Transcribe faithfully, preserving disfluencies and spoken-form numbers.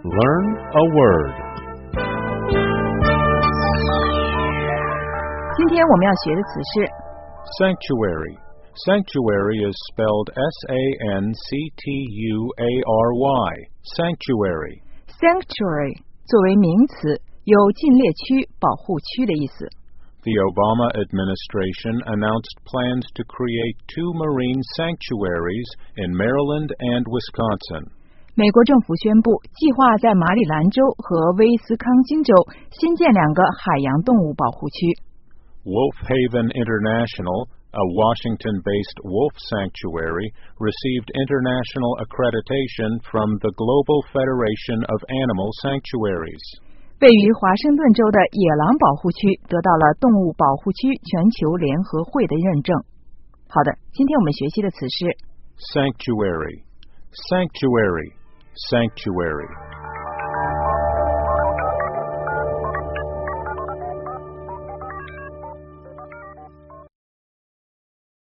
Learn a word. 今天我们要学的词是 Sanctuary. Sanctuary is spelled S A N C T U A R Y. Sanctuary. sanctuary 作为名词，有禁猎区、保护区的意思。 The Obama administration announced plans to create two marine sanctuaries in Maryland and Wisconsin. 美国政府宣布，计划在马里兰州和威斯康星州新建两个海洋动物保护区。 Wolf Haven International, a Washington-based wolf sanctuary, received international accreditation from the Global Federation of Animal Sanctuaries. 位于华盛顿州的野狼保护区得到了动物保护区全球联合会的认证。好的，今天我们学习的词是 Sanctuary. Sanctuary. Sanctuary.